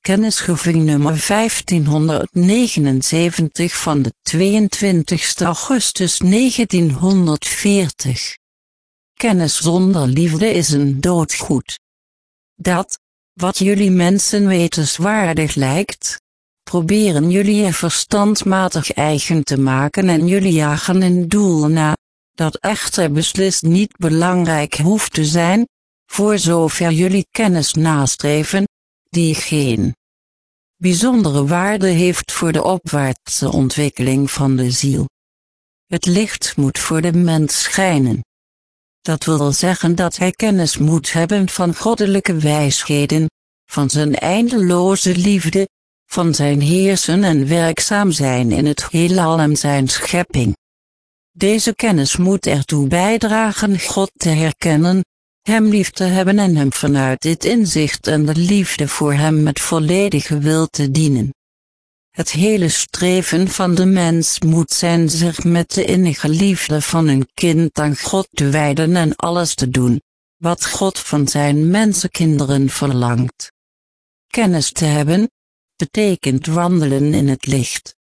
Kennisgeving nummer 1579 van de 22 augustus 1940. Kennis zonder liefde is een doodgoed. Dat, wat jullie mensen wetenswaardig lijkt, proberen jullie je verstandmatig eigen te maken en jullie jagen een doel na, dat echter beslist niet belangrijk hoeft te zijn, voor zover jullie kennis nastreven, die geen bijzondere waarde heeft voor de opwaartse ontwikkeling van de ziel. Het licht moet voor de mens schijnen. Dat wil zeggen dat hij kennis moet hebben van goddelijke wijsheden, van zijn eindeloze liefde, van zijn heersen en werkzaam zijn in het heelal en zijn schepping. Deze kennis moet ertoe bijdragen God te herkennen, hem lief te hebben en hem vanuit dit inzicht en de liefde voor hem met volledige wil te dienen. Het hele streven van de mens moet zijn zich met de innige liefde van een kind aan God te wijden en alles te doen, wat God van zijn mensenkinderen verlangt. Kennis te hebben, betekent wandelen in het licht.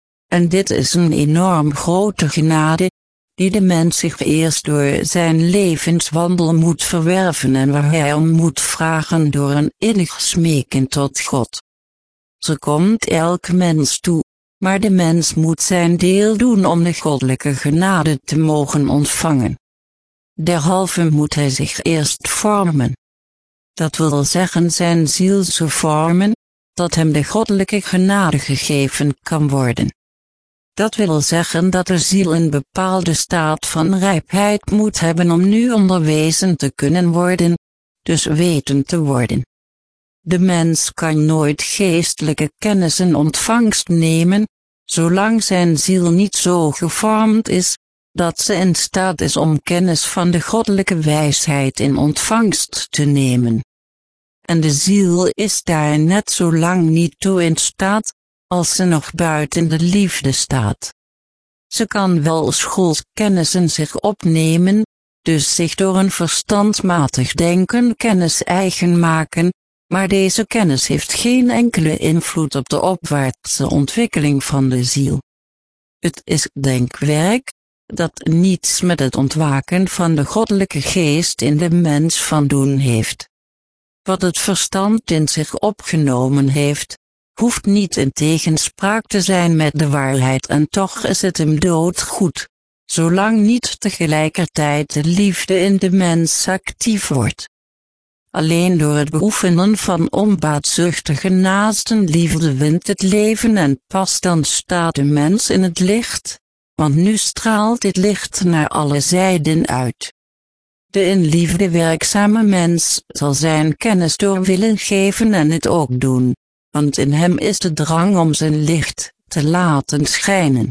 En dit is een enorm grote genade, die de mens zich eerst door zijn levenswandel moet verwerven en waar hij om moet vragen door een innig smeken tot God. Ze komt elk mens toe, maar de mens moet zijn deel doen om de goddelijke genade te mogen ontvangen. Derhalve moet hij zich eerst vormen. Dat wil zeggen zijn ziel zo vormen, dat hem de goddelijke genade gegeven kan worden. Dat wil zeggen dat de ziel een bepaalde staat van rijpheid moet hebben om nu onderwezen te kunnen worden, dus weten te worden. De mens kan nooit geestelijke kennis in ontvangst nemen, zolang zijn ziel niet zo gevormd is, dat ze in staat is om kennis van de goddelijke wijsheid in ontvangst te nemen. En de ziel is daar net zo lang niet toe in staat, als ze nog buiten de liefde staat. Ze kan wel schoolskennis in zich opnemen, dus zich door een verstandmatig denken kennis eigen maken, maar deze kennis heeft geen enkele invloed op de opwaartse ontwikkeling van de ziel. Het is denkwerk, dat niets met het ontwaken van de goddelijke geest in de mens van doen heeft. Wat het verstand in zich opgenomen heeft, hoeft niet in tegenspraak te zijn met de waarheid en toch is het hem doodgoed, zolang niet tegelijkertijd de liefde in de mens actief wordt. Alleen door het beoefenen van onbaatzuchtige naastenliefde wint het leven en pas dan staat de mens in het licht, want nu straalt dit licht naar alle zijden uit. De in liefde werkzame mens zal zijn kennis door willen geven en het ook doen, want in hem is de drang om zijn licht te laten schijnen.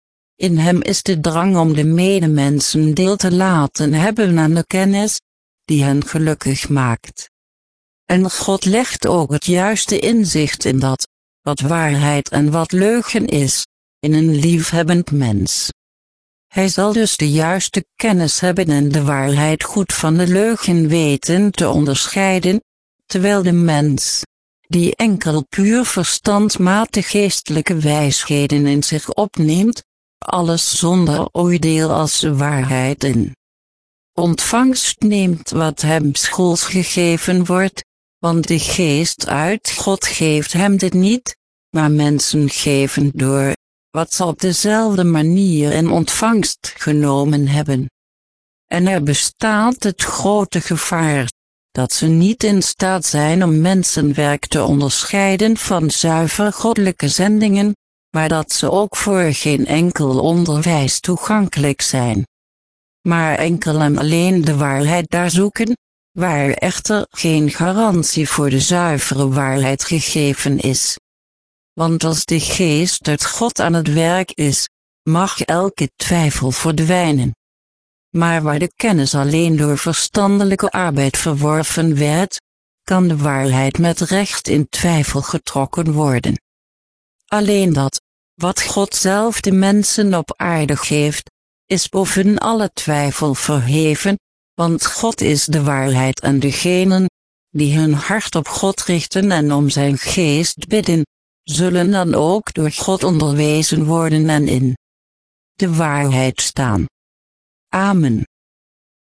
In hem is de drang om de medemensen deel te laten hebben aan de kennis, die hen gelukkig maakt. En God legt ook het juiste inzicht in dat, wat waarheid en wat leugen is, in een liefhebbend mens. Hij zal dus de juiste kennis hebben en de waarheid goed van de leugen weten te onderscheiden, terwijl de mens, die enkel puur verstandmatig geestelijke wijsheden in zich opneemt, alles zonder oordeel als waarheid in ontvangst neemt wat hem schools gegeven wordt, want de geest uit God geeft hem dit niet, maar mensen geven door, wat ze op dezelfde manier in ontvangst genomen hebben. En er bestaat het grote gevaar, dat ze niet in staat zijn om mensenwerk te onderscheiden van zuiver goddelijke zendingen, maar dat ze ook voor geen enkel onderwijs toegankelijk zijn. Maar enkel en alleen de waarheid daar zoeken, waar echter geen garantie voor de zuivere waarheid gegeven is. Want als de geest uit God aan het werk is, mag elke twijfel verdwijnen. Maar waar de kennis alleen door verstandelijke arbeid verworven werd, kan de waarheid met recht in twijfel getrokken worden. Alleen dat, wat God zelf de mensen op aarde geeft, is boven alle twijfel verheven, want God is de waarheid en degenen, die hun hart op God richten en om zijn geest bidden, zullen dan ook door God onderwezen worden en in de waarheid staan. Amen.